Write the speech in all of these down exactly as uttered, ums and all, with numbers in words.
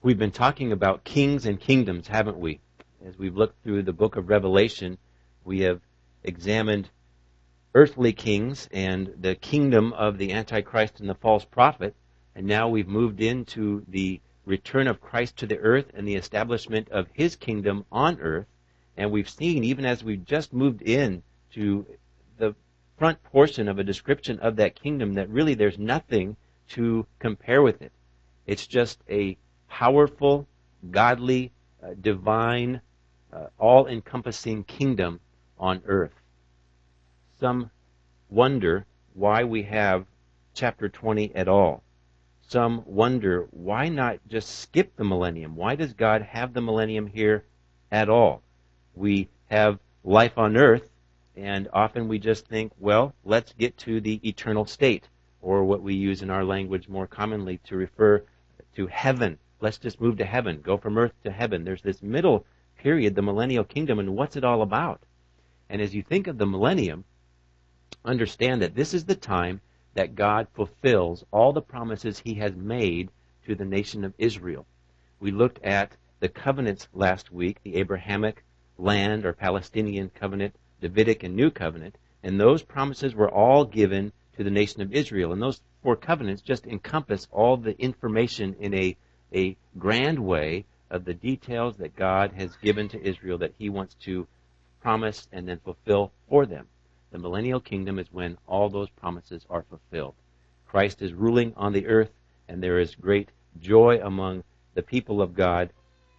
We've been talking about kings and kingdoms, haven't we? As we've looked through the book of Revelation, we have examined earthly kings and the kingdom of the Antichrist and the false prophet, and now we've moved into the return of Christ to the earth and the establishment of his kingdom on earth. And we've seen, even as we've just moved in to the front portion of a description of that kingdom, that really there's nothing to compare with it. It's just a powerful, godly, uh, divine, uh, all-encompassing kingdom on earth. Some wonder why we have chapter twenty at all. Some wonder, why not just skip the millennium? Why does God have the millennium here at all? We have life on earth, and often we just think, well, let's get to the eternal state, or what we use in our language more commonly to refer to heaven. Let's just move to heaven, go from earth to heaven. There's this middle period, the millennial kingdom, and what's it all about? And as you think of the millennium, understand that this is the time that God fulfills all the promises he has made to the nation of Israel. We looked at the covenants last week, the Abrahamic land or Palestinian covenant, Davidic and New Covenant, and those promises were all given to the nation of Israel. And those four covenants just encompass all the information in a, a grand way of the details that God has given to Israel that he wants to promise and then fulfill for them. The millennial kingdom is when all those promises are fulfilled. Christ is ruling on the earth, and there is great joy among the people of God,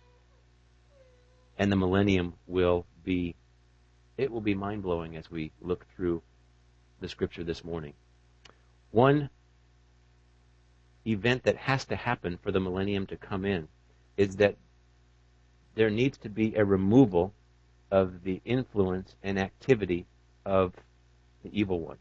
and the millennium will be, it will be mind-blowing as we look through the scripture this morning. One event that has to happen for the millennium to come in is that there needs to be a removal of the influence and activity of the evil one.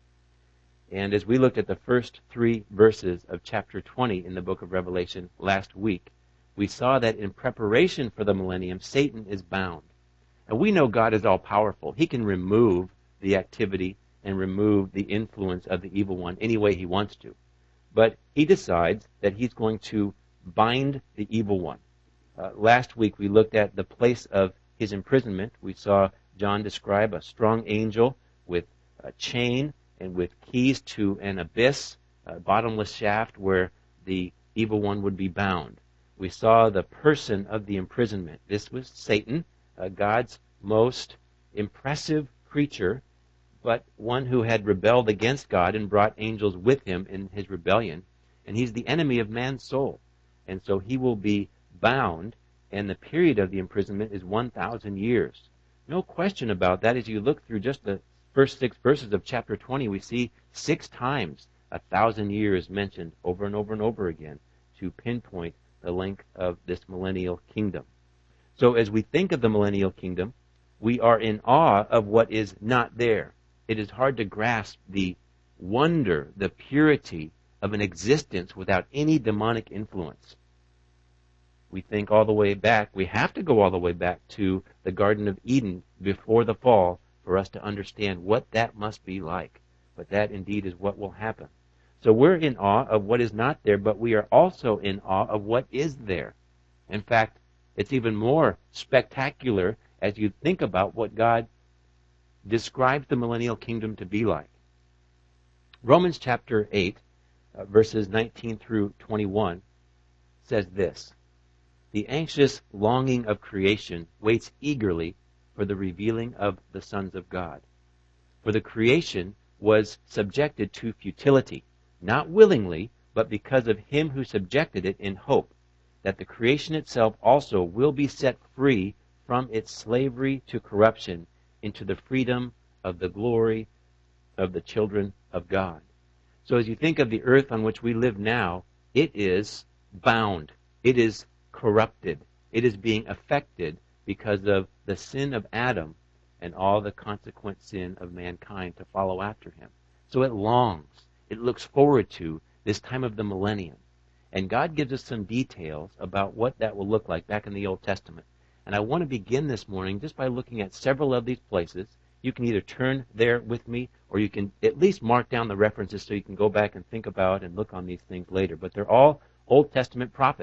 And as we looked at the first three verses of chapter twenty in the book of Revelation last week, we saw that in preparation for the millennium, Satan is bound. And we know God is all-powerful. He can remove the activity and remove the influence of the evil one any way he wants to. But he decides that he's going to bind the evil one. Uh, last week we looked at the place of his imprisonment. We saw John describe a strong angel with a chain and with keys to an abyss, a bottomless shaft where the evil one would be bound. We saw the person of the imprisonment. This was Satan, uh, God's most impressive creature, but one who had rebelled against God and brought angels with him in his rebellion. And he's the enemy of man's soul. And so he will be bound, and the period of the imprisonment is one thousand years. No question about that. As you look through just the first six verses of chapter twenty, we see six times a thousand years mentioned over and over and over again to pinpoint the length of this millennial kingdom. So as we think of the millennial kingdom, we are in awe of what is not there. It is hard to grasp the wonder, the purity of an existence without any demonic influence. We think all the way back, we have to go all the way back to the Garden of Eden before the fall for us to understand what that must be like. But that indeed is what will happen. So we're in awe of what is not there, but we are also in awe of what is there. In fact, it's even more spectacular as you think about what God describes the millennial kingdom to be like. Romans chapter eight, uh, verses nineteen through twenty-one, says this: "The anxious longing of creation waits eagerly for the revealing of the sons of God. For the creation was subjected to futility, not willingly, but because of him who subjected it, in hope that the creation itself also will be set free from its slavery to corruption into the freedom of the glory of the children of God." So as you think of the earth on which we live now, it is bound. It is corrupted. It is being affected because of the sin of Adam and all the consequent sin of mankind to follow after him. So it longs. It looks forward to this time of the millennium. And God gives us some details about what that will look like back in the Old Testament. And I want to begin this morning just by looking at several of these places. You can either turn there with me, or you can at least mark down the references so you can go back and think about and look on these things later. But they're all Old Testament prophets.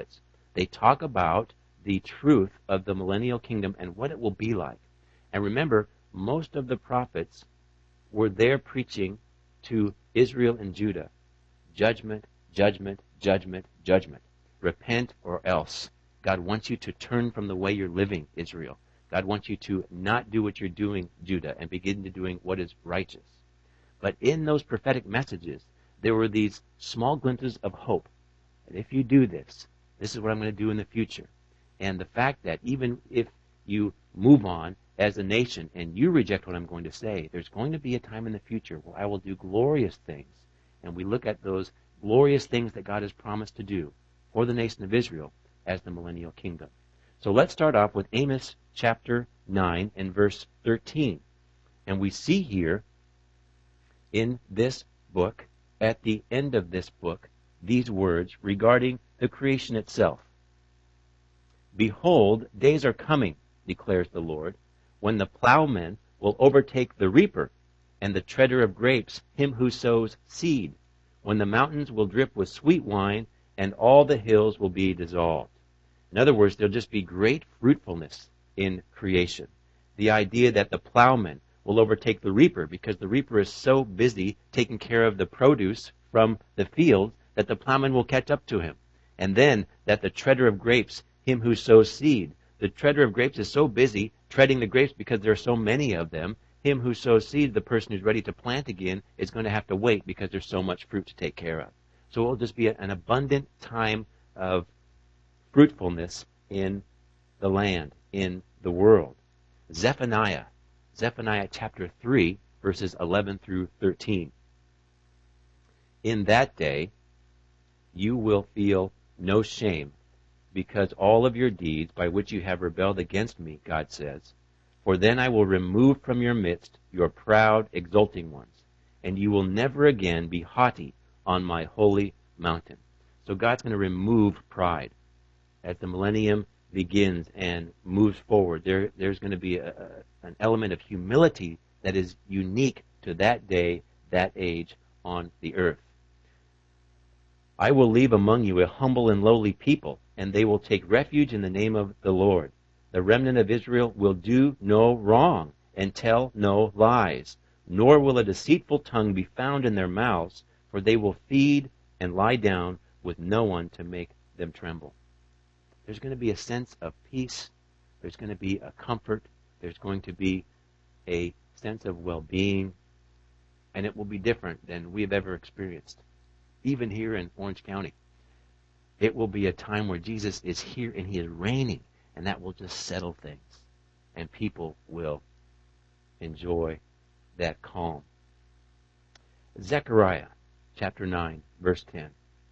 They talk about the truth of the millennial kingdom and what it will be like. And remember, most of the prophets were there preaching to Israel and Judah. Judgment, judgment, judgment, judgment. Repent or else. God wants you to turn from the way you're living, Israel. God wants you to not do what you're doing, Judah, and begin to doing what is righteous. But in those prophetic messages, there were these small glimpses of hope. And if you do this, this is what I'm going to do in the future. And the fact that even if you move on as a nation and you reject what I'm going to say, there's going to be a time in the future where I will do glorious things. And we look at those glorious things that God has promised to do for the nation of Israel as the millennial kingdom. So let's start off with Amos chapter nine and verse thirteen. And we see here in this book, at the end of this book, these words regarding the creation itself. Behold, days are coming, declares the Lord, when the plowman will overtake the reaper, and the treader of grapes him who sows seed, when the mountains will drip with sweet wine, and all the hills will be dissolved. In other words, there'll just be great fruitfulness in creation. The idea that the plowman will overtake the reaper because the reaper is so busy taking care of the produce from the field that the plowman will catch up to him. And then that the treader of grapes, him who sows seed. The treader of grapes is so busy treading the grapes because there are so many of them. Him who sows seed, the person who's ready to plant again, is going to have to wait because there's so much fruit to take care of. So it will just be an abundant time of fruitfulness in the land, in the world. Zephaniah, Zephaniah chapter three, verses eleven through thirteen. In that day, you will feel no shame because all of your deeds by which you have rebelled against me, God says. For then I will remove from your midst your proud, exulting ones, and you will never again be haughty on my holy mountain. So God's going to remove pride. As the millennium begins and moves forward, there, there's going to be a, a, an element of humility that is unique to that day, that age on the earth. I will leave among you a humble and lowly people, and they will take refuge in the name of the Lord. The remnant of Israel will do no wrong and tell no lies, nor will a deceitful tongue be found in their mouths, for they will feed and lie down with no one to make them tremble. There's going to be a sense of peace. There's going to be a comfort. There's going to be a sense of well-being, and it will be different than we have ever experienced. Even here in Orange County, it will be a time where Jesus is here and he is reigning, and that will just settle things, and people will enjoy that calm. Zechariah chapter nine, verse ten.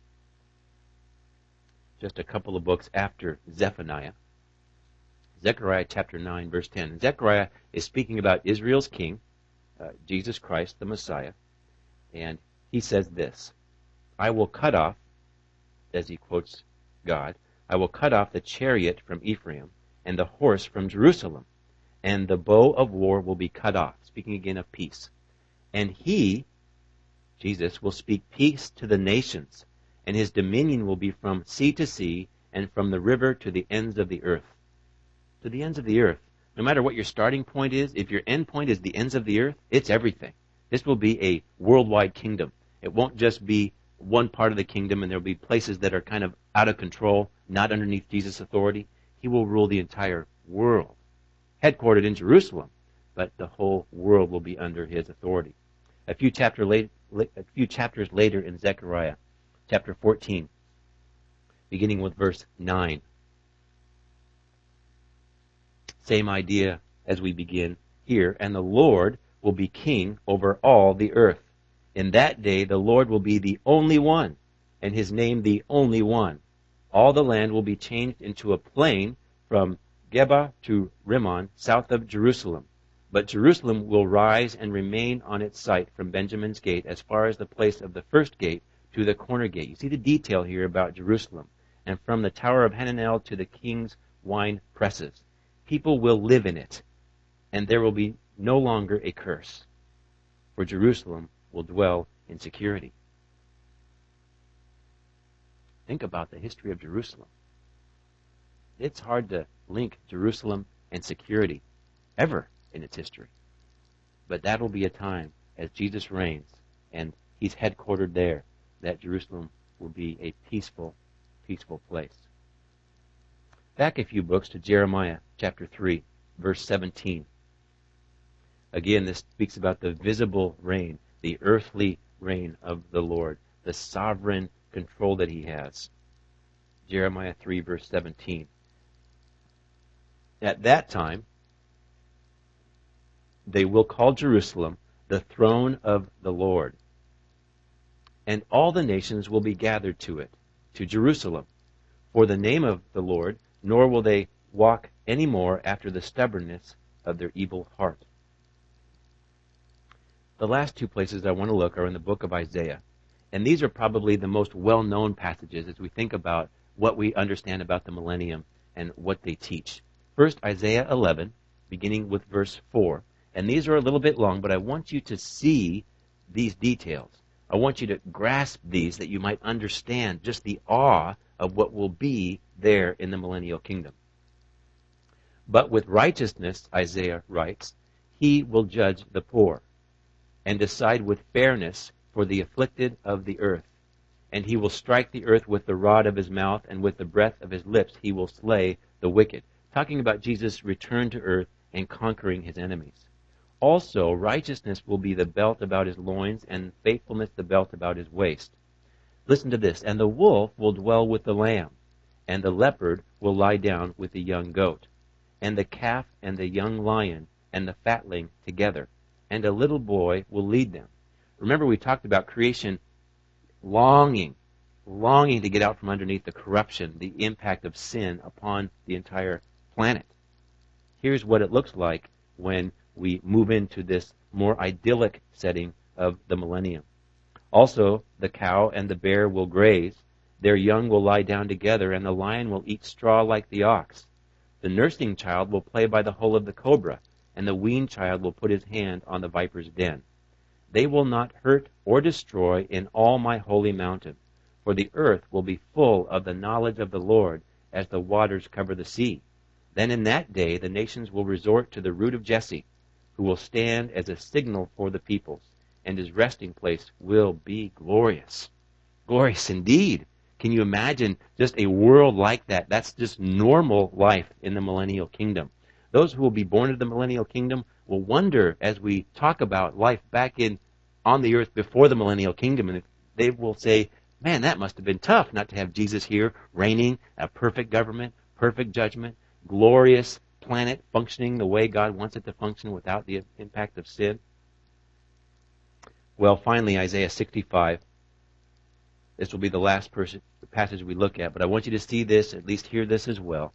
Just a couple of books after Zephaniah. Zechariah chapter nine, verse ten. Zechariah is speaking about Israel's king, uh, Jesus Christ, the Messiah, and he says this, I will cut off, as he quotes God, I will cut off the chariot from Ephraim and the horse from Jerusalem, and the bow of war will be cut off. Speaking again of peace. And he, Jesus, will speak peace to the nations, and his dominion will be from sea to sea and from the river to the ends of the earth. To the ends of the earth. No matter what your starting point is, if your end point is the ends of the earth, it's everything. This will be a worldwide kingdom. It won't just be one part of the kingdom, and there will be places that are kind of out of control, not underneath Jesus' authority. He will rule the entire world, headquartered in Jerusalem, but the whole world will be under his authority. A few, chapter late, a few chapters later in Zechariah, chapter fourteen, beginning with verse nine. Same idea as we begin here. And the Lord will be king over all the earth. In that day the Lord will be the only one, and his name the only one. All the land will be changed into a plain from Geba to Rimmon, south of Jerusalem. But Jerusalem will rise and remain on its site from Benjamin's gate as far as the place of the first gate to the corner gate. You see the detail here about Jerusalem. And from the Tower of Hananel to the king's wine presses. People will live in it, and there will be no longer a curse. For Jerusalem will dwell in security. Think about the history of Jerusalem. it's hard to link Jerusalem and security ever in its history. But that'll be a time as Jesus reigns and he's headquartered there, that Jerusalem will be a peaceful, peaceful place. Back a few books to Jeremiah chapter three, verse seventeen. Again, this speaks about the visible reign, the earthly reign of the Lord, the sovereign control that he has. Jeremiah three, verse seventeen. At that time, they will call Jerusalem the throne of the Lord, and all the nations will be gathered to it, to Jerusalem, for the name of the Lord, nor will they walk any more after the stubbornness of their evil heart. The last two places I want to look are in the book of Isaiah, and these are probably the most well-known passages as we think about what we understand about the millennium and what they teach. First, Isaiah eleven, beginning with verse four. And these are a little bit long, but I want you to see these details. I want you to grasp these that you might understand just the awe of what will be there in the millennial kingdom. But with righteousness, Isaiah writes, he will judge the poor and decide with fairness for the afflicted of the earth. And he will strike the earth with the rod of his mouth, and with the breath of his lips he will slay the wicked. Talking about Jesus' return to earth and conquering his enemies. Also, righteousness will be the belt about his loins, and faithfulness the belt about his waist. Listen to this. And the wolf will dwell with the lamb, and the leopard will lie down with the young goat, and the calf and the young lion and the fatling together, and a little boy will lead them. Remember, we talked about creation longing, longing to get out from underneath the corruption, the impact of sin upon the entire planet. Here's what it looks like when we move into this more idyllic setting of the millennium. Also, the cow and the bear will graze, their young will lie down together, and the lion will eat straw like the ox. The nursing child will play by the hole of the cobra, and the weaned child will put his hand on the viper's den. They will not hurt or destroy in all my holy mountain, for the earth will be full of the knowledge of the Lord as the waters cover the sea. Then in that day the nations will resort to the root of Jesse, who will stand as a signal for the peoples, and his resting place will be glorious. Glorious indeed. Can you imagine just a world like that? That's just normal life in the millennial kingdom. Those who will be born into the millennial kingdom will wonder as we talk about life back in on the earth before the millennial kingdom, and they will say, man, that must have been tough not to have Jesus here reigning, a perfect government, perfect judgment, glorious planet functioning the way God wants it to function without the impact of sin. Well, finally, Isaiah sixty-five. This will be the last person, the passage we look at, but I want you to see this, at least hear this as well.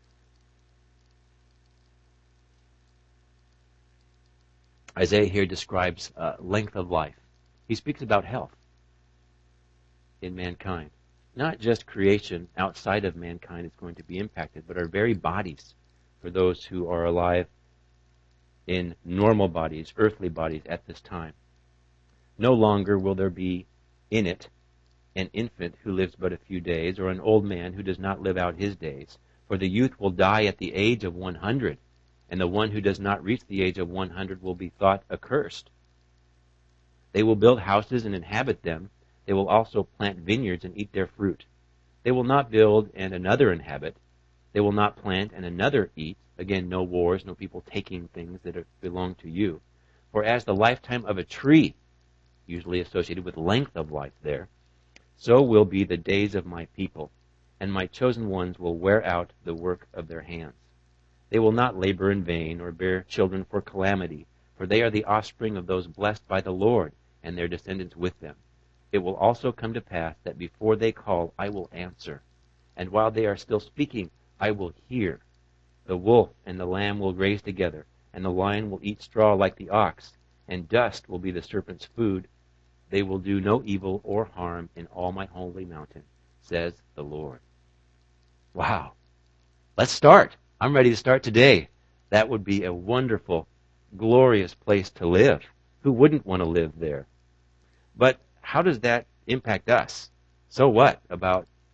Isaiah here describes uh, length of life. He speaks about health in mankind. Not just creation outside of mankind is going to be impacted, but our very bodies for those who are alive in normal bodies, earthly bodies at this time. No longer will there be in it an infant who lives but a few days, or an old man who does not live out his days. For the youth will die at the age of one hundred, and the one who does not reach the age of one hundred will be thought accursed. They will build houses and inhabit them. They will also plant vineyards and eat their fruit. They will not build and another inhabit. They will not plant and another eat. Again, no wars, no people taking things that belong to you. For as the lifetime of a tree, usually associated with length of life there, so will be the days of my people, and my chosen ones will wear out the work of their hands. They will not labor in vain or bear children for calamity, for they are the offspring of those blessed by the Lord, and their descendants with them. It will also come to pass that before they call, I will answer, and while they are still speaking, I will hear. The wolf and the lamb will graze together, and the lion will eat straw like the ox, and dust will be the serpent's food. They will do no evil or harm in all my holy mountain, says the Lord. Wow. Let's start. I'm ready to start today. That would be a wonderful, glorious place to live. Who wouldn't want to live there? But how does that impact us? So what about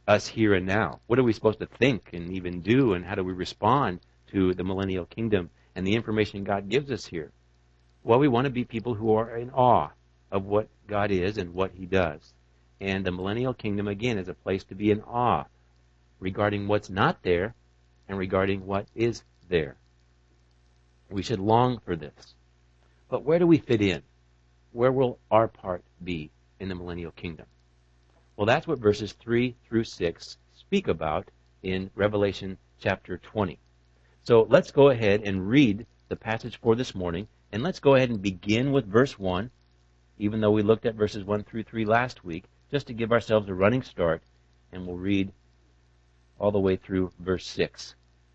us here and now? What are we supposed to think and even do, and how do we respond to the millennial kingdom and the information God gives us here? Well, we want to be people who are in awe of what God is and what He does. And the millennial kingdom, again, is a place to be in awe regarding what's not there and regarding what is there. We should long for this. But where do we fit in? Where will our part be in the millennial kingdom? Well, that's what verses three through six speak about in Revelation chapter twenty. So let's go ahead and read the passage for this morning, and let's go ahead and begin with verse one, even though we looked at verses one through three last week, just to give ourselves a running start, and we'll read all the way through verse six.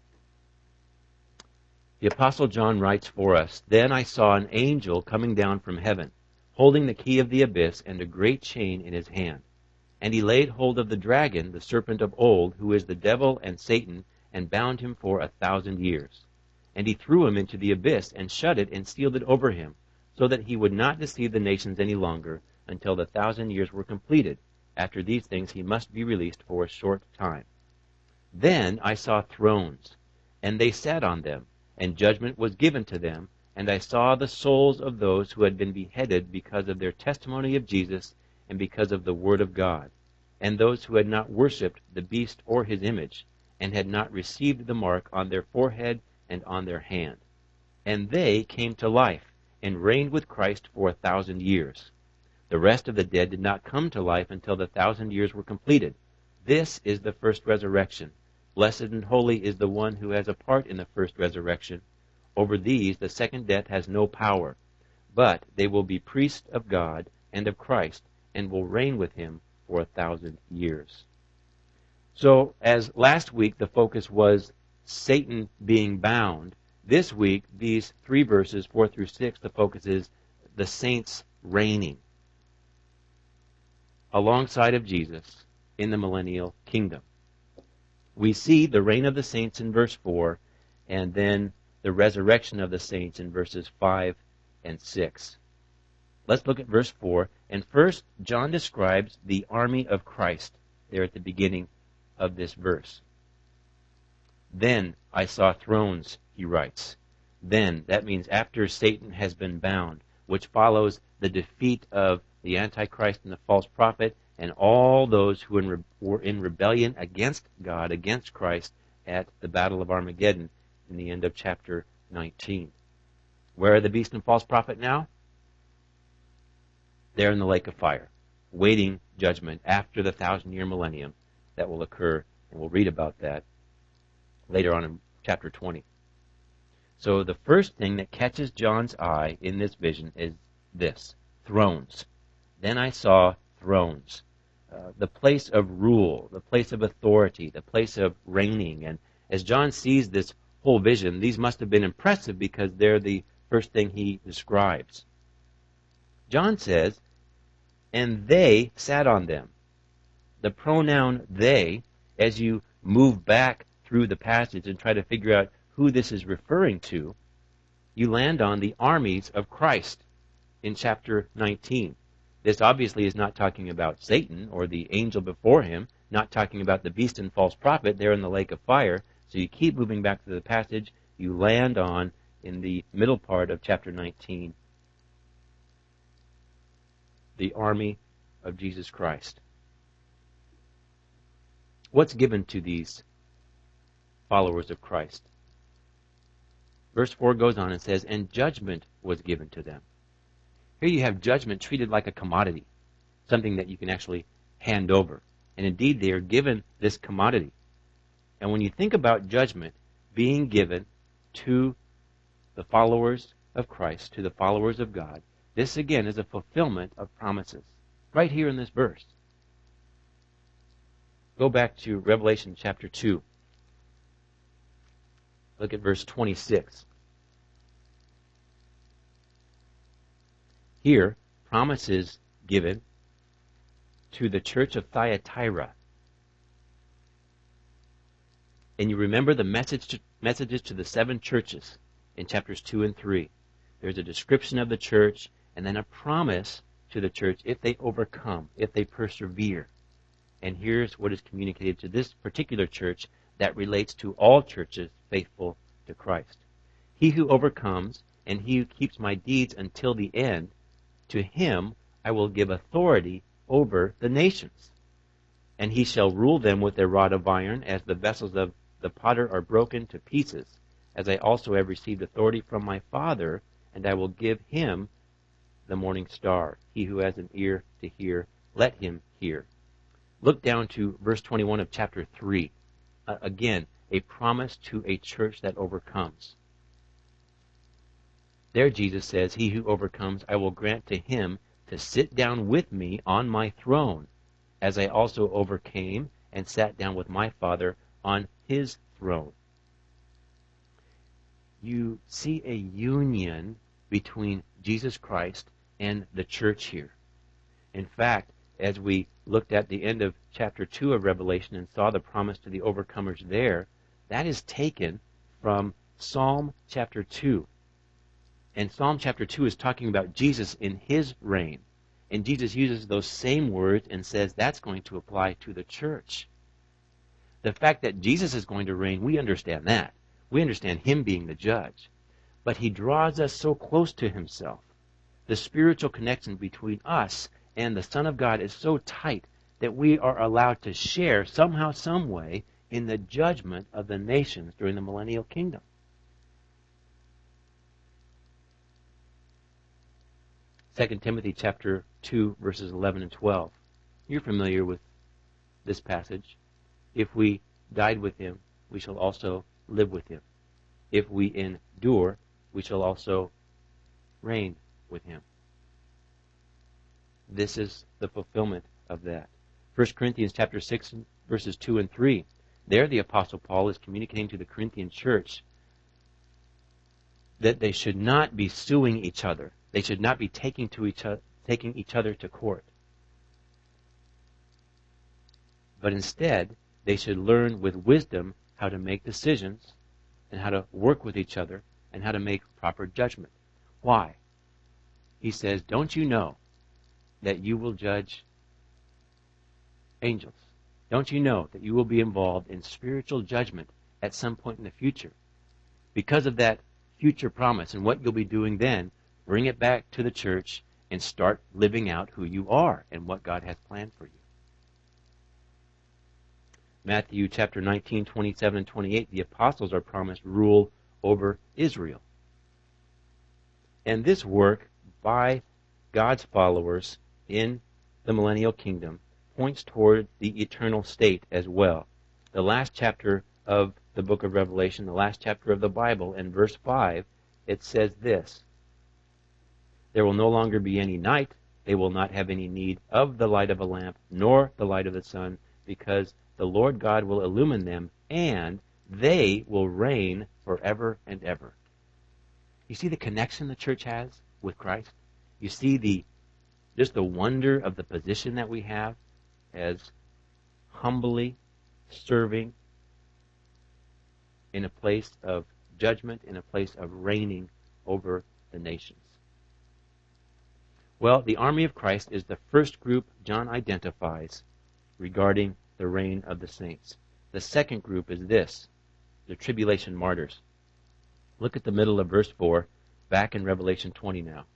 The Apostle John writes for us, "Then I saw an angel coming down from heaven, holding the key of the abyss and a great chain in his hand. And he laid hold of the dragon, the serpent of old, who is the devil and Satan, and bound him for a thousand years. And he threw him into the abyss, and shut it, and sealed it over him, so that he would not deceive the nations any longer, until the thousand years were completed. After these things he must be released for a short time. Then I saw thrones, and they sat on them, and judgment was given to them, and I saw the souls of those who had been beheaded because of their testimony of Jesus and because of the word of God, and those who had not worshipped the beast or his image, and had not received the mark on their forehead and on their hand. And they came to life, and reigned with Christ for a thousand years. The rest of the dead did not come to life until the thousand years were completed. This is the first resurrection. Blessed and holy is the one who has a part in the first resurrection. Over these the second death has no power, but they will be priests of God and of Christ, and will reign with him for a thousand years." So, as last week the focus was Satan being bound, this week, these three verses, four through six, the focus is the saints reigning alongside of Jesus in the millennial kingdom. We see the reign of the saints in verse four, and then the resurrection of the saints in verses five and six. Let's look at verse four. And first, John describes the army of Christ there at the beginning of this verse. "Then I saw thrones," he writes. Then, that means after Satan has been bound, which follows the defeat of the Antichrist and the false prophet, and all those who in re- were in rebellion against God, against Christ, at the Battle of Armageddon in the end of chapter nineteen. Where are the beast and false prophet now? They're in the lake of fire, waiting judgment after the thousand-year millennium that will occur, and we'll read about that later on in chapter twenty. So the first thing that catches John's eye in this vision is this: thrones. Then I saw thrones. Uh, the place of rule, the place of authority, the place of reigning. And as John sees this whole vision, these must have been impressive because they're the first thing he describes. John says, "And they sat on them." The pronoun they, as you move back through the passage and try to figure out who this is referring to, you land on the armies of Christ in chapter nineteen. This obviously is not talking about Satan or the angel before him, not talking about the beast and false prophet there in the lake of fire. So you keep moving back to the passage, you land on, in the middle part of chapter nineteen, the army of Jesus Christ. What's given to these followers of Christ? Verse four goes on and says, "And judgment was given to them." Here you have judgment treated like a commodity, something that you can actually hand over. And indeed, they are given this commodity. And when you think about judgment being given to the followers of Christ, to the followers of God, this again is a fulfillment of promises, right here in this verse. Go back to Revelation chapter two. Look at verse twenty-six. Here, promises given to the church of Thyatira. And you remember the message to, messages to the seven churches in chapters two and three. There's a description of the church and then a promise to the church if they overcome, if they persevere. And here's what is communicated to this particular church that relates to all churches faithful to Christ. He who overcomes and he who keeps my deeds until the end, to him I will give authority over the nations. And he shall rule them with a rod of iron, as the vessels of the potter are broken to pieces, as I also have received authority from my Father, and I will give him the morning star. He who has an ear to hear, let him hear. Look down to verse twenty-one of chapter three. Uh, again, a promise to a church that overcomes. There Jesus says, he who overcomes, I will grant to him to sit down with me on my throne, as I also overcame and sat down with my Father on his throne. You see a union between Jesus Christ and the church here. In fact, as we looked at the end of chapter two of Revelation and saw the promise to the overcomers there, that is taken from Psalm chapter two. And Psalm chapter two is talking about Jesus in his reign. And Jesus uses those same words and says that's going to apply to the church. The fact that Jesus is going to reign, we understand that. We understand him being the judge. But he draws us so close to himself. The spiritual connection between us and the Son of God is so tight that we are allowed to share somehow, some way in the judgment of the nations during the millennial kingdom. Second Timothy chapter two, verses eleven and twelve. You're familiar with this passage. If we died with him, we shall also live with him. If we endure, we shall also reign with him. This is the fulfillment of that. First Corinthians chapter six, verses two and three. There the Apostle Paul is communicating to the Corinthian church that they should not be suing each other. They should not be taking, to each, other, taking each other to court. But instead, they should learn with wisdom how to make decisions and how to work with each other and how to make proper judgment. Why? He says, don't you know that you will judge angels? Don't you know that you will be involved in spiritual judgment at some point in the future? Because of that future promise and what you'll be doing then, bring it back to the church and start living out who you are and what God has planned for you. Matthew chapter nineteen, twenty-seven and twenty-eight, the apostles are promised rule over Israel. And this work by God's followers in the millennial kingdom points toward the eternal state as well. The last chapter of the book of Revelation, the last chapter of the Bible, in verse five, it says this: there will no longer be any night. They will not have any need of the light of a lamp, nor the light of the sun, because the Lord God will illumine them, and they will reign forever and ever. You see the connection the church has with Christ? You see the just the wonder of the position that we have as humbly serving in a place of judgment, in a place of reigning over the nations. Well, the army of Christ is the first group John identifies regarding the reign of the saints. The second group is this, the tribulation martyrs. Look at the middle of verse four, back in Revelation twenty now.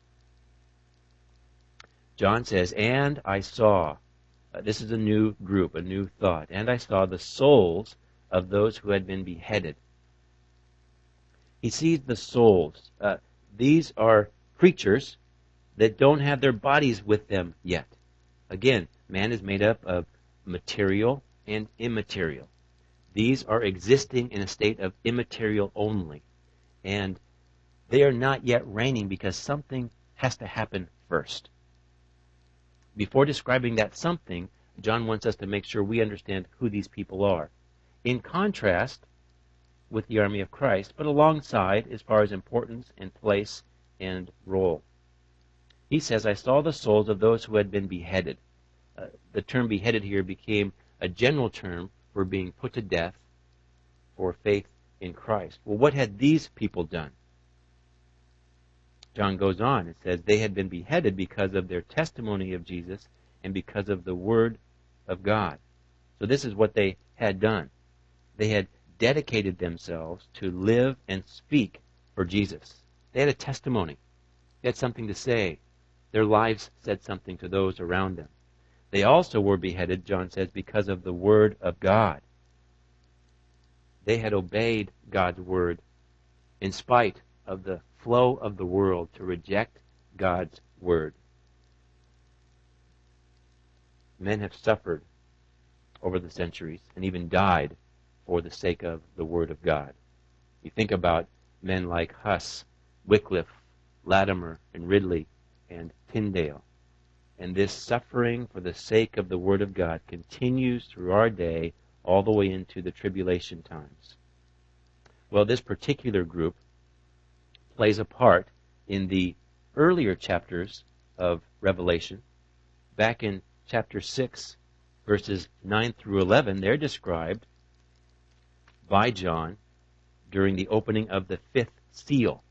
John says, and I saw, uh, this is a new group, a new thought, and I saw the souls of those who had been beheaded. He sees the souls. Uh, these are creatures that don't have their bodies with them yet. Again, man is made up of material and immaterial. These are existing in a state of immaterial only. And they are not yet reigning because something has to happen first. Before describing that something, John wants us to make sure we understand who these people are. In contrast with the army of Christ, but alongside as far as importance and place and role. He says, I saw the souls of those who had been beheaded. Uh, the term beheaded here became a general term for being put to death for faith in Christ. Well, what had these people done? John goes on. It says they had been beheaded because of their testimony of Jesus and because of the Word of God. So this is what they had done. They had dedicated themselves to live and speak for Jesus. They had a testimony. They had something to say. Their lives said something to those around them. They also were beheaded, John says, because of the word of God. They had obeyed God's word in spite of the flow of the world to reject God's word. Men have suffered over the centuries and even died for the sake of the word of God. You think about men like Huss, Wycliffe, Latimer, and Ridley, and Tyndale. And this suffering for the sake of the Word of God continues through our day all the way into the tribulation times. Well, this particular group plays a part in the earlier chapters of Revelation. Back in chapter six, verses nine through eleven, they're described by John during the opening of the fifth seal.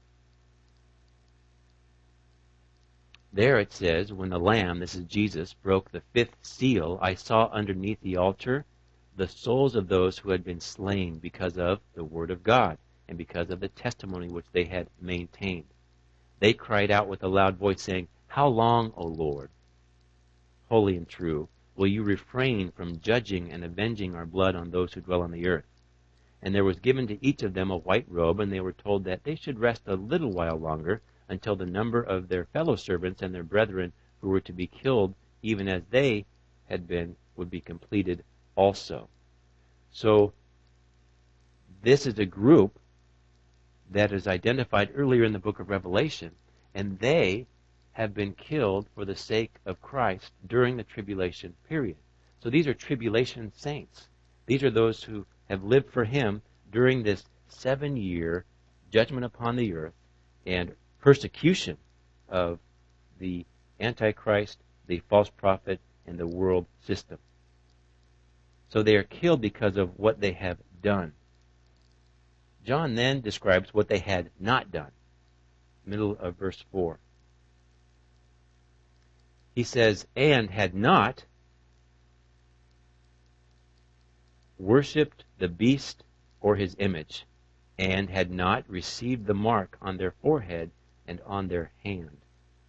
There it says, when the Lamb, this is Jesus, broke the fifth seal, I saw underneath the altar the souls of those who had been slain because of the word of God and because of the testimony which they had maintained. They cried out with a loud voice, saying, How long, O Lord, holy and true, will you refrain from judging and avenging our blood on those who dwell on the earth? And there was given to each of them a white robe, and they were told that they should rest a little while longer, until the number of their fellow servants and their brethren who were to be killed, even as they had been, would be completed also. So, this is a group that is identified earlier in the book of Revelation, and they have been killed for the sake of Christ during the tribulation period. So these are tribulation saints. These are those who have lived for Him during this seven-year judgment upon the earth and persecution of the Antichrist, the false prophet, and the world system. So they are killed because of what they have done. John then describes what they had not done. Middle of verse four. He says, and had not worshipped the beast or his image, and had not received the mark on their forehead and on their hand.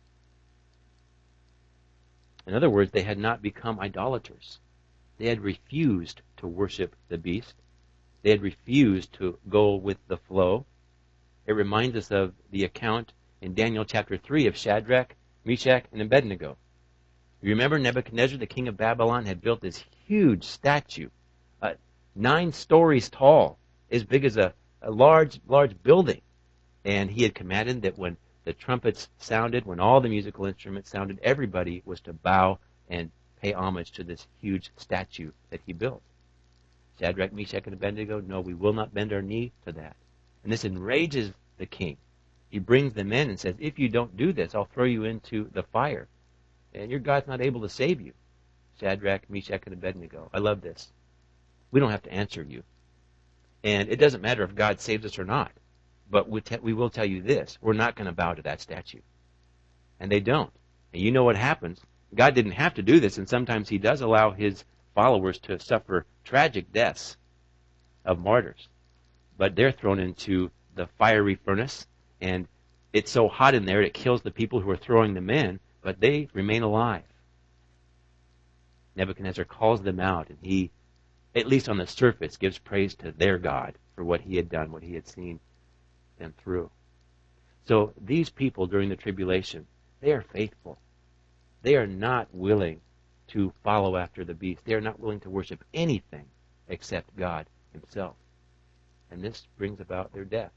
In other words, they had not become idolaters. They had refused to worship the beast. They had refused to go with the flow. It reminds us of the account in Daniel chapter three of Shadrach, Meshach, and Abednego. You remember Nebuchadnezzar, the king of Babylon, had built this huge statue, uh, nine stories tall, as big as a, a large, large building. And he had commanded that when the trumpets sounded, when all the musical instruments sounded, everybody was to bow and pay homage to this huge statue that he built. Shadrach, Meshach, and Abednego, no, we will not bend our knee to that. And this enrages the king. He brings them in and says, if you don't do this, I'll throw you into the fire. And your God's not able to save you. Shadrach, Meshach, and Abednego. I love this. We don't have to answer you. And it doesn't matter if God saves us or not. But we, te- we will tell you this. We're not going to bow to that statue. And they don't. And you know what happens. God didn't have to do this, and sometimes He does allow His followers to suffer tragic deaths of martyrs. But they're thrown into the fiery furnace, and it's so hot in there it kills the people who are throwing them in, but they remain alive. Nebuchadnezzar calls them out, and he, at least on the surface, gives praise to their God for what he had done, what he had seen them through. So these people during the tribulation, they are faithful. They are not willing to follow after the beast. They are not willing to worship anything except God Himself. And this brings about their death.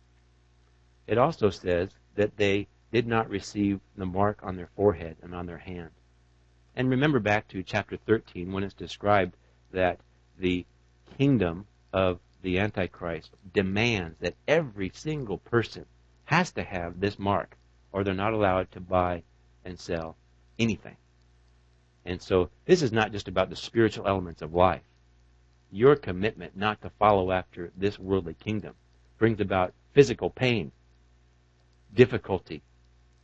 It also says that they did not receive the mark on their forehead and on their hand. And remember back to chapter thirteen when it's described that the kingdom of the Antichrist demands that every single person has to have this mark, or they're not allowed to buy and sell anything. And so this is not just about the spiritual elements of life. Your commitment not to follow after this worldly kingdom brings about physical pain, difficulty,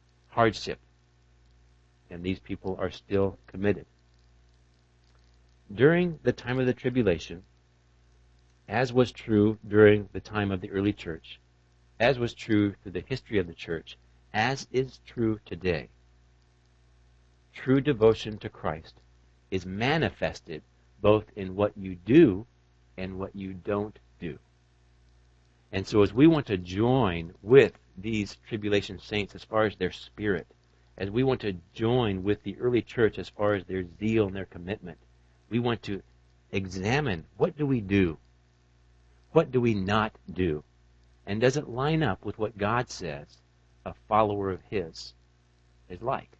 hardship. And these people are still committed. during the time of the tribulation, as was true during the time of the early church, as was true through the history of the church, as is true today, true devotion to Christ is manifested both in what you do and what you don't do. And so as we want to join with these tribulation saints as far as their spirit, as we want to join with the early church as far as their zeal and their commitment, we want to examine, what do we do? What do we not do? And does it line up with what God says a follower of His is like?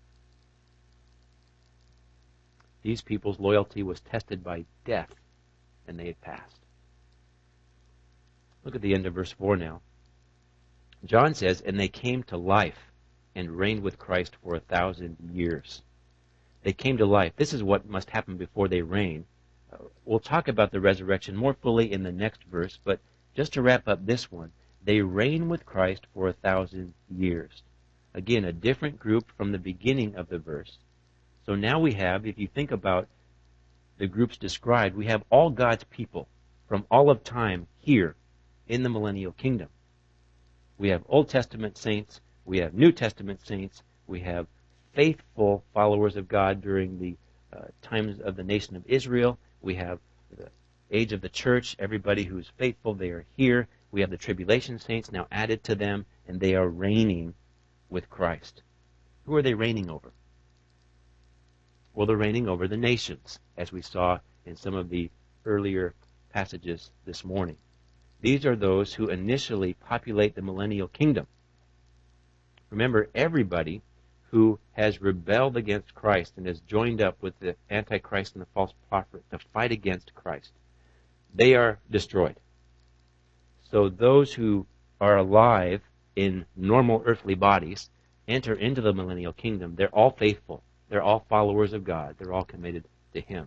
These people's loyalty was tested by death, and they had passed. Look at the end of verse four now. John says, and they came to life and reigned with Christ for a thousand years. They came to life. This is what must happen before they reign. Uh, we'll talk about the resurrection more fully in the next verse, but just to wrap up this one, they reign with Christ for a thousand years. Again, a different group from the beginning of the verse. So now we have, if you think about the groups described, we have all God's people from all of time here in the millennial kingdom. We have Old Testament saints, we have New Testament saints, we have faithful followers of God during the uh, times of the nation of Israel, we have the age of the church, everybody who is faithful, they are here. We have the tribulation saints now added to them, and they are reigning with Christ. Who are they reigning over? Well, they're reigning over the nations, as we saw in some of the earlier passages this morning. These are those who initially populate the millennial kingdom. Remember, everybody who has rebelled against Christ and has joined up with the Antichrist and the false prophet to fight against Christ, they are destroyed. So those who are alive in normal earthly bodies enter into the millennial kingdom. They're all faithful. They're all followers of God. They're all committed to Him.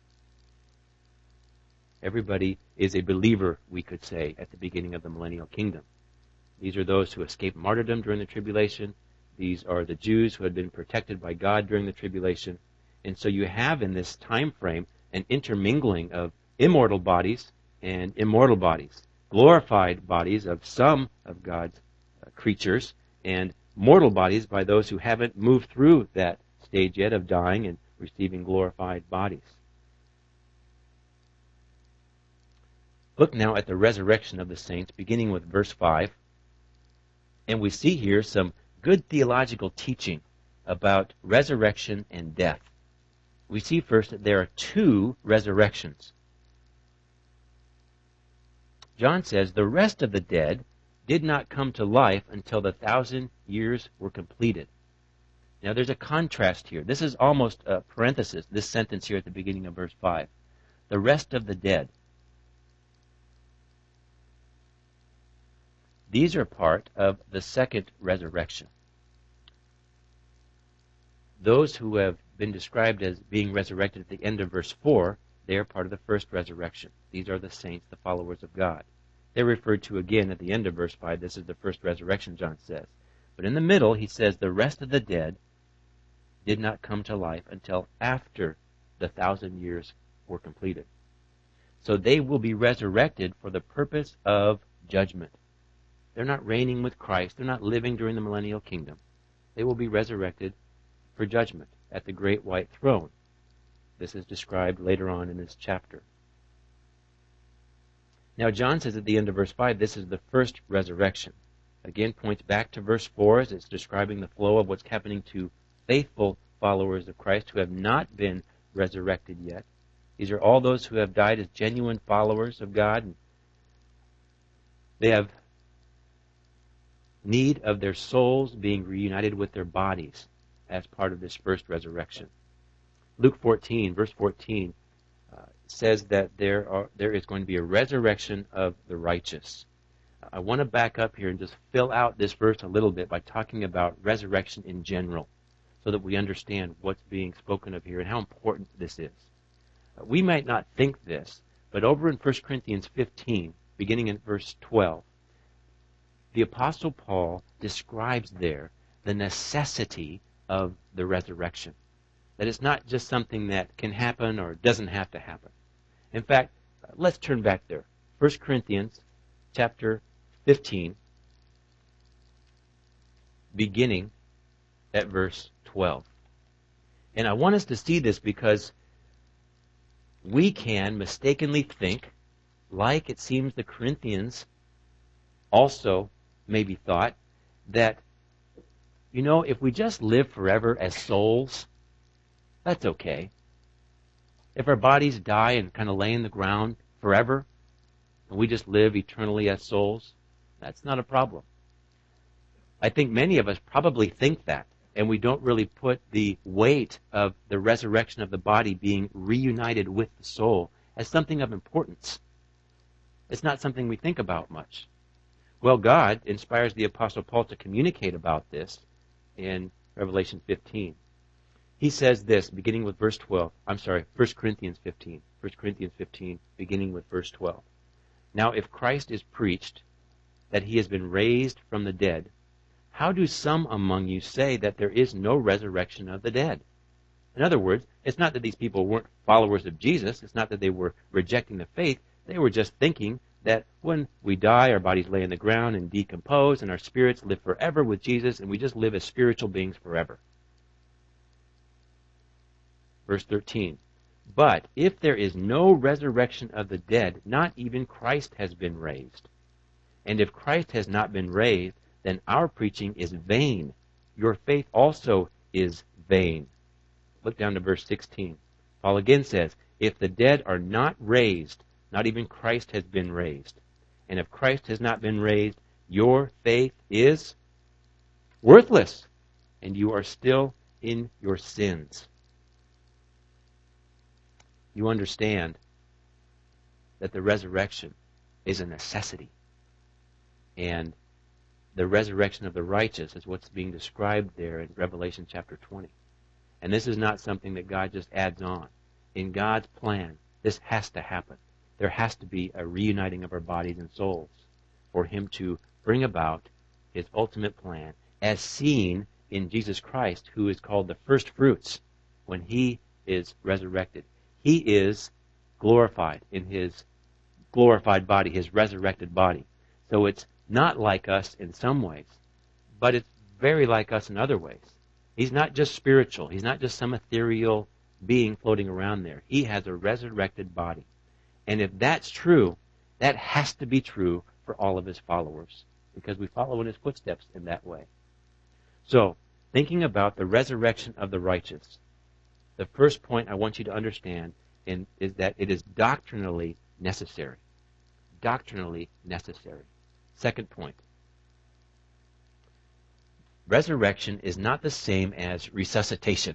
Everybody is a believer, we could say, at the beginning of the millennial kingdom. These are those who escaped martyrdom during the tribulation. These are the Jews who had been protected by God during the tribulation. And so you have in this time frame an intermingling of immortal bodies and immortal bodies, glorified bodies of some of God's uh, creatures, and mortal bodies by those who haven't moved through that stage yet of dying and receiving glorified bodies. Look now at the resurrection of the saints, beginning with verse five. And we see here some good theological teaching about resurrection and death. We see first that there are two resurrections. John says, the rest of the dead did not come to life until the thousand years were completed. Now there's a contrast here. This is almost a parenthesis, this sentence here at the beginning of verse five. The rest of the dead. These are part of the second resurrection. Those who have been described as being resurrected at the end of verse four, they are part of the first resurrection. These are the saints, the followers of God. They're referred to again at the end of verse five. This is the first resurrection, John says. But in the middle, he says, the rest of the dead did not come to life until after the thousand years were completed. So they will be resurrected for the purpose of judgment. They're not reigning with Christ. They're not living during the millennial kingdom. They will be resurrected for judgment at the great white throne. This is described later on in this chapter. Now John says at the end of verse five, this is the first resurrection. Again, points back to verse four as it's describing the flow of what's happening to faithful followers of Christ who have not been resurrected yet. These are all those who have died as genuine followers of God. And they have need of their souls being reunited with their bodies as part of this first resurrection. Luke fourteen, verse fourteen, uh, says that there are there is going to be a resurrection of the righteous. I want to back up here and just fill out this verse a little bit by talking about resurrection in general so that we understand what's being spoken of here and how important this is. Uh, we might not think this, but over in First Corinthians fifteen, beginning in verse twelve, the Apostle Paul describes there the necessity of the resurrection. That it's not just something that can happen or doesn't have to happen. In fact, let's turn back there. First Corinthians chapter fifteen, beginning at verse twelve. And I want us to see this because we can mistakenly think, like it seems the Corinthians also maybe thought, that, you know, if we just live forever as souls, that's okay. If our bodies die and kind of lay in the ground forever, and we just live eternally as souls, that's not a problem. I think many of us probably think that, and we don't really put the weight of the resurrection of the body being reunited with the soul as something of importance. It's not something we think about much. Well, God inspires the Apostle Paul to communicate about this in Revelation fifteen. He says this, beginning with verse twelve. I'm sorry, First Corinthians fifteen. First Corinthians fifteen, beginning with verse twelve. Now, if Christ is preached that he has been raised from the dead, how do some among you say that there is no resurrection of the dead? In other words, it's not that these people weren't followers of Jesus. It's not that they were rejecting the faith. They were just thinking that when we die, our bodies lay in the ground and decompose, and our spirits live forever with Jesus, and we just live as spiritual beings forever. Verse thirteen. But if there is no resurrection of the dead, not even Christ has been raised. And if Christ has not been raised, then our preaching is vain. Your faith also is vain. Look down to verse sixteen. Paul again says, if the dead are not raised, not even Christ has been raised. And if Christ has not been raised, your faith is worthless, and you are still in your sins. You understand that the resurrection is a necessity. And the resurrection of the righteous is what's being described there in Revelation chapter twenty. And this is not something that God just adds on. In God's plan, this has to happen. There has to be a reuniting of our bodies and souls for him to bring about his ultimate plan as seen in Jesus Christ, who is called the first fruits when he is resurrected. He is glorified in his glorified body, his resurrected body. So it's not like us in some ways, but it's very like us in other ways. He's not just spiritual. He's not just some ethereal being floating around there. He has a resurrected body. And if that's true, that has to be true for all of his followers, because we follow in his footsteps in that way. So, thinking about the resurrection of the righteous, the first point I want you to understand in, is that it is doctrinally necessary. Doctrinally necessary. Second point. Resurrection is not the same as resuscitation.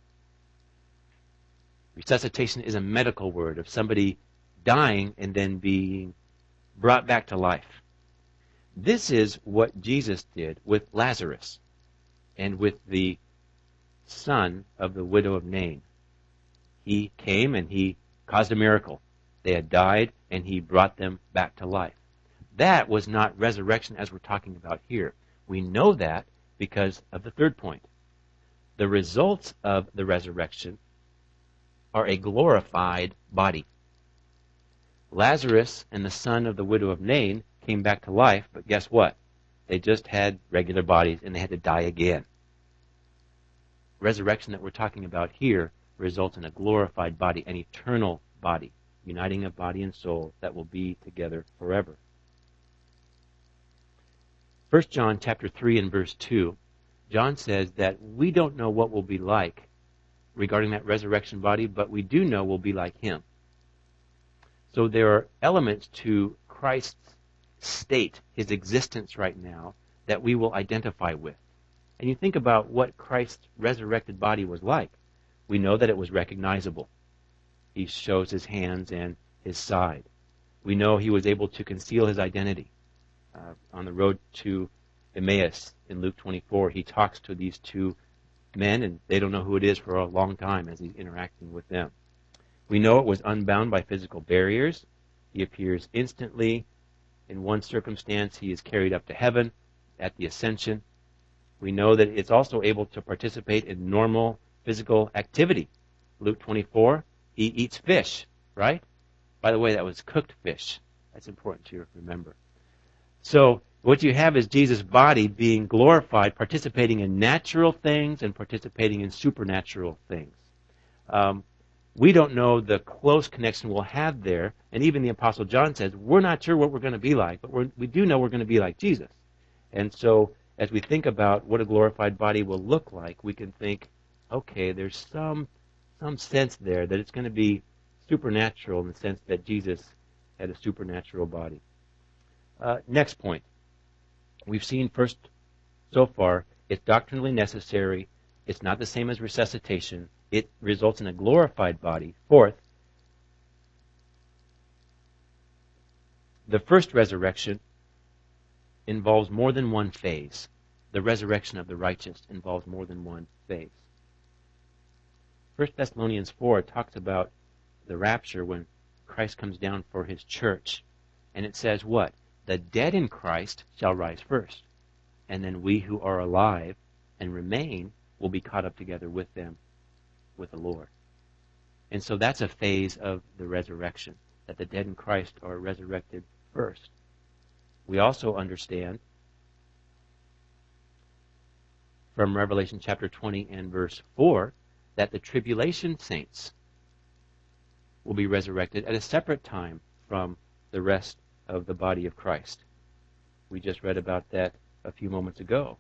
Resuscitation is a medical word of somebody dying and then being brought back to life. This is what Jesus did with Lazarus and with the son of the widow of Nain. He came and he caused a miracle. They had died and he brought them back to life. That was not resurrection as we're talking about here. We know that because of the third point. The results of the resurrection are a glorified body. Lazarus and the son of the widow of Nain came back to life, but guess what? They just had regular bodies and they had to die again. Resurrection that we're talking about here results in a glorified body, an eternal body, uniting of body and soul that will be together forever. First John chapter three and verse two, John says that we don't know what we'll be like regarding that resurrection body, but we do know we'll be like him. So there are elements to Christ's state, his existence right now, that we will identify with. And you think about what Christ's resurrected body was like. We know that it was recognizable. He shows his hands and his side. We know he was able to conceal his identity. Uh, on the road to Emmaus in Luke twenty-four, he talks to these two men, and they don't know who it is for a long time as he's interacting with them. We know it was unbound by physical barriers. He appears instantly. In one circumstance, he is carried up to heaven at the ascension. We know that it's also able to participate in normal physical activity. Luke twenty-four, he eats fish, right? By the way, that was cooked fish. That's important to remember. So what you have is Jesus' body being glorified, participating in natural things and participating in supernatural things. Um, we don't know the close connection we'll have there, and even the Apostle John says, we're not sure what we're going to be like, but we're, we do know we're going to be like Jesus. And so as we think about what a glorified body will look like, we can think, okay, there's some some sense there that it's going to be supernatural in the sense that Jesus had a supernatural body. Uh, next point. We've seen first, so far, it's doctrinally necessary. It's not the same as resuscitation. It results in a glorified body. Fourth, the first resurrection involves more than one phase. The resurrection of the righteous involves more than one phase. First Thessalonians four talks about the rapture when Christ comes down for his church. And it says what? The dead in Christ shall rise first. And then we who are alive and remain will be caught up together with them, with the Lord. And so that's a phase of the resurrection, that the dead in Christ are resurrected first. We also understand from Revelation chapter twenty and verse four that the tribulation saints will be resurrected at a separate time from the rest of the body of Christ. We just read about that a few moments ago.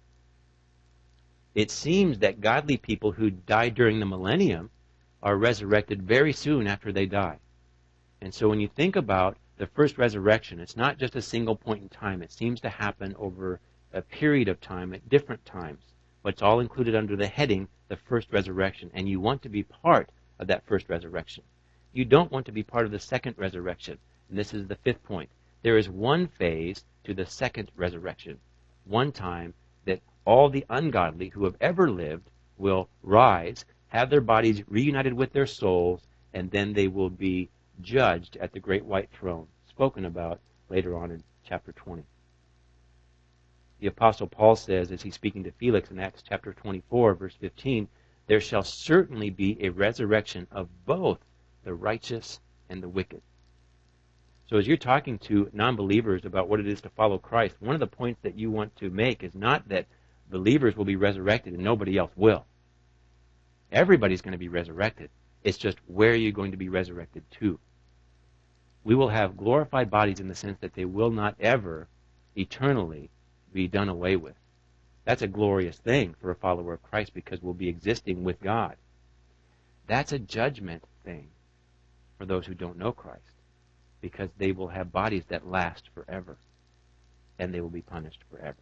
It seems that godly people who died during the millennium are resurrected very soon after they die. And so when you think about the first resurrection, it's not just a single point in time. It seems to happen over a period of time at different times. But it's all included under the heading, the first resurrection. And you want to be part of that first resurrection. You don't want to be part of the second resurrection. And this is the fifth point. There is one phase to the second resurrection. One time that all the ungodly who have ever lived will rise, have their bodies reunited with their souls, and then they will be judged at the great white throne, spoken about later on in chapter twenty. The Apostle Paul says, as he's speaking to Felix in Acts chapter twenty-four, verse fifteen, there shall certainly be a resurrection of both the righteous and the wicked. So as you're talking to non-believers about what it is to follow Christ, one of the points that you want to make is not that believers will be resurrected and nobody else will. Everybody's going to be resurrected. It's just where are you going to be resurrected to? We will have glorified bodies in the sense that they will not ever eternally be done away with. That's a glorious thing for a follower of Christ because we'll be existing with God. That's a judgment thing for those who don't know Christ because they will have bodies that last forever and they will be punished forever.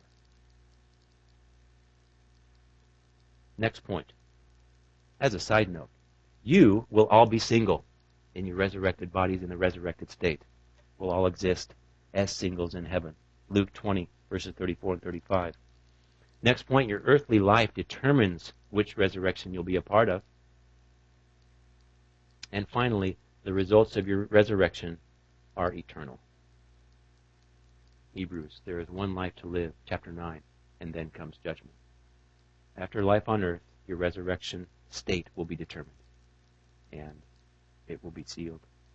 Next point. As a side note, you will all be single in your resurrected bodies in the resurrected state. We'll all exist as singles in heaven. Luke twenty, verses thirty-four and thirty-five. Next point, your earthly life determines which resurrection you'll be a part of. And finally, the results of your resurrection are eternal. Hebrews, there is one life to live, chapter nine, and then comes judgment. After life on earth, your resurrection state will be determined, and it will be sealed.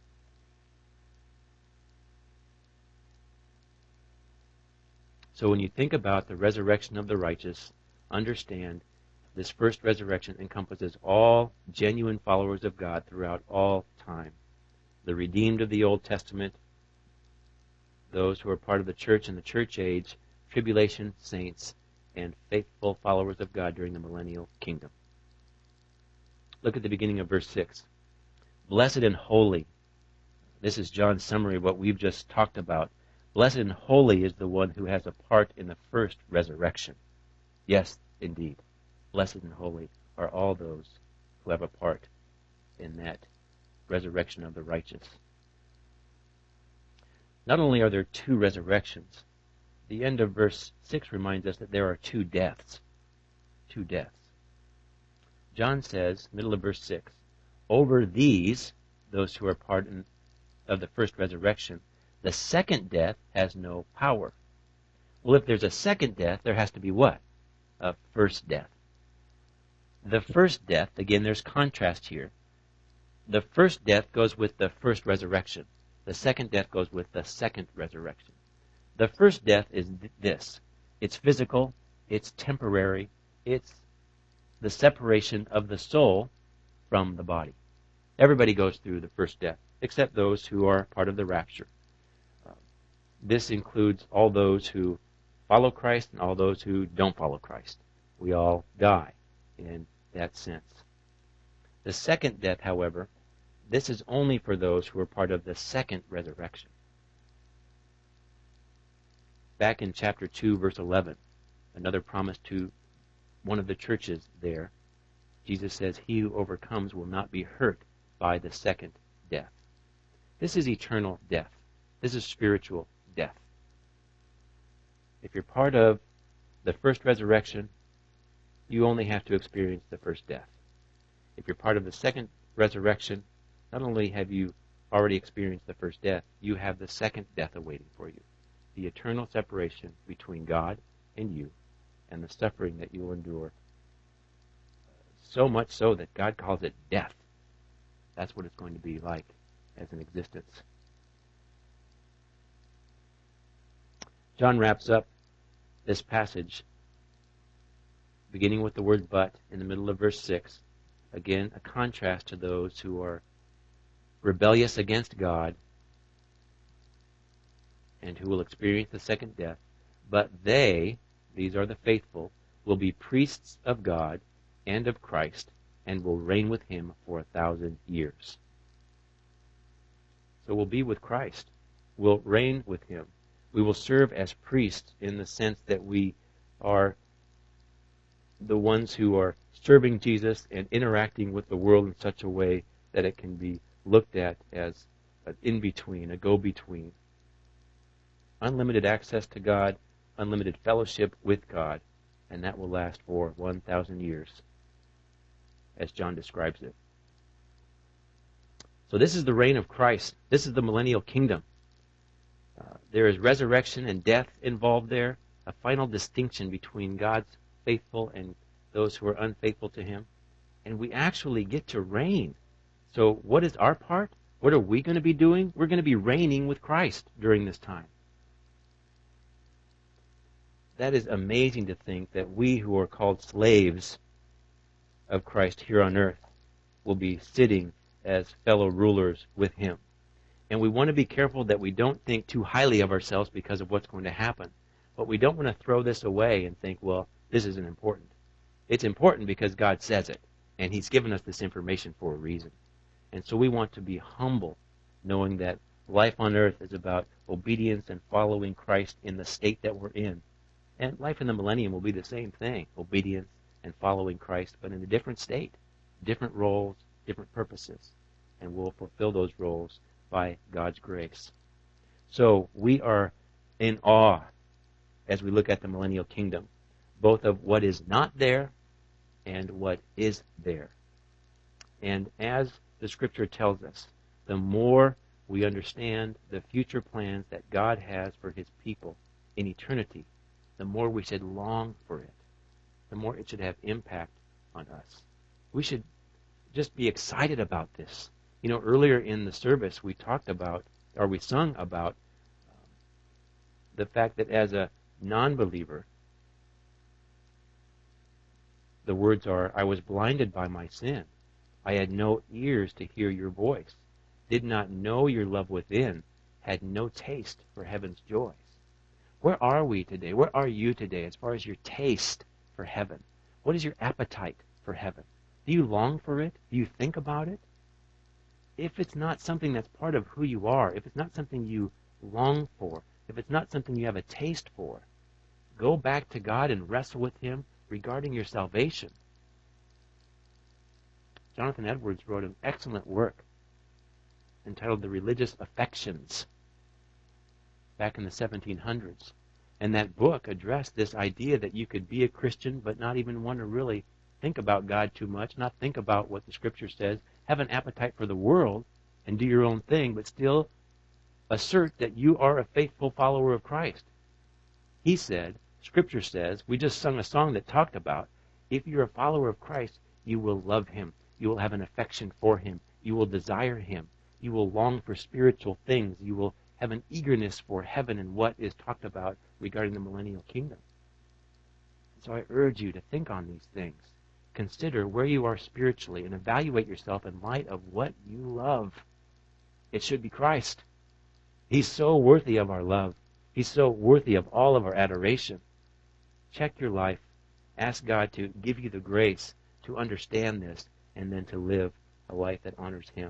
So when you think about the resurrection of the righteous, understand this first resurrection encompasses all genuine followers of God throughout all time. The redeemed of the Old Testament, those who are part of the church in the church age, tribulation saints, and faithful followers of God during the millennial kingdom. Look at the beginning of verse six. Blessed and holy. This is John's summary of what we've just talked about. Blessed and holy is the one who has a part in the first resurrection. Yes, indeed. Blessed and holy are all those who have a part in that resurrection of the righteous. Not only are there two resurrections, the end of verse six reminds us that there are two deaths. Two deaths. John says, middle of verse six, over these, those who are part in, of the first resurrection, the second death has no power. Well, if there's a second death, there has to be what? A first death. The first death, again, there's contrast here. The first death goes with the first resurrection. The second death goes with the second resurrection. The first death is th- this. It's physical. It's temporary. It's the separation of the soul from the body. Everybody goes through the first death, except those who are part of the rapture. Uh, this includes all those who follow Christ and all those who don't follow Christ. We all die in that sense. The second death, however, this is only for those who are part of the second resurrection. Back in chapter two, verse eleven, another promise to one of the churches there, Jesus says, "He who overcomes will not be hurt by the second death." This is eternal death. This is spiritual death. If you're part of the first resurrection, you only have to experience the first death. If you're part of the second resurrection, not only have you already experienced the first death, you have the second death awaiting for you. The eternal separation between God and you and the suffering that you will endure. So much so that God calls it death. That's what it's going to be like as an existence. John wraps up this passage beginning with the word "but" in the middle of verse six. Again, a contrast to those who are rebellious against God and who will experience the second death. But they, these are the faithful, will be priests of God and of Christ and will reign with him for a thousand years. So we'll be with Christ. We'll reign with him. We will serve as priests in the sense that we are the ones who are serving Jesus and interacting with the world in such a way that it can be looked at as an in-between, a go-between. Unlimited access to God, unlimited fellowship with God, and that will last for one thousand years, as John describes it. So this is the reign of Christ. This is the millennial kingdom. Uh, there is resurrection and death involved there, a final distinction between God's faithful and those who are unfaithful to him. And we actually get to reign. So what is our part? What are we going to be doing? We're going to be reigning with Christ during this time. That is amazing to think that we who are called slaves of Christ here on earth will be sitting as fellow rulers with him. And we want to be careful that we don't think too highly of ourselves because of what's going to happen. But we don't want to throw this away and think, well, this isn't important. It's important because God says it, and he's given us this information for a reason. And so we want to be humble, knowing that life on earth is about obedience and following Christ in the state that we're in. And life in the millennium will be the same thing, obedience and following Christ, but in a different state, different roles, different purposes. And we'll fulfill those roles by God's grace. So we are in awe as we look at the millennial kingdom, both of what is not there and what is there. And as the Scripture tells us, the more we understand the future plans that God has for his people in eternity, the more we should long for it, the more it should have impact on us. We should just be excited about this. You know, earlier in the service we talked about, or we sung about, um, the fact that as a non-believer, the words are, "I was blinded by my sin. I had no ears to hear your voice, did not know your love within, had no taste for heaven's joys." Where are we today? Where are you today as far as your taste for heaven? What is your appetite for heaven? Do you long for it? Do you think about it? If it's not something that's part of who you are, if it's not something you long for, if it's not something you have a taste for, go back to God and wrestle with him regarding your salvation. Jonathan Edwards wrote an excellent work entitled The Religious Affections back in the seventeen hundreds. And that book addressed this idea that you could be a Christian but not even want to really think about God too much, not think about what the Scripture says, have an appetite for the world and do your own thing, but still assert that you are a faithful follower of Christ. He said, Scripture says, we just sung a song that talked about, if you're a follower of Christ, You will love him. You will have an affection for him. You will desire him. You will long for spiritual things. You will have an eagerness for heaven and what is talked about regarding the millennial kingdom. So I urge you to think on these things. Consider where you are spiritually and evaluate yourself in light of what you love. It should be Christ. He's so worthy of our love. He's so worthy of all of our adoration. Check your life. Ask God to give you the grace to understand this and then to live a life that honors him.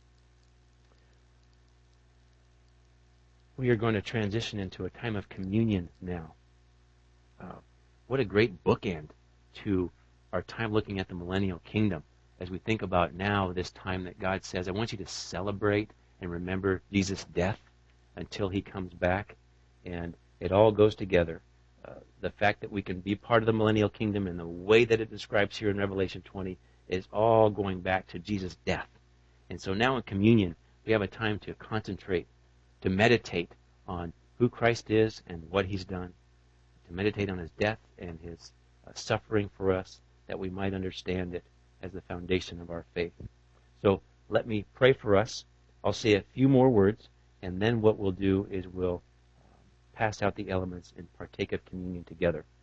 We are going to transition into a time of communion now. Uh, what a great bookend to our time looking at the millennial kingdom as we think about now this time that God says, I want you to celebrate and remember Jesus' death until he comes back. And it all goes together. Uh, the fact that we can be part of the millennial kingdom and the way that it describes here in Revelation twenty is all going back to Jesus' death. And so now in communion, we have a time to concentrate, to meditate on who Christ is and what he's done, to meditate on his death and his uh, suffering for us, that we might understand it as the foundation of our faith. So let me pray for us. I'll say a few more words, and then what we'll do is we'll uh, pass out the elements and partake of communion together.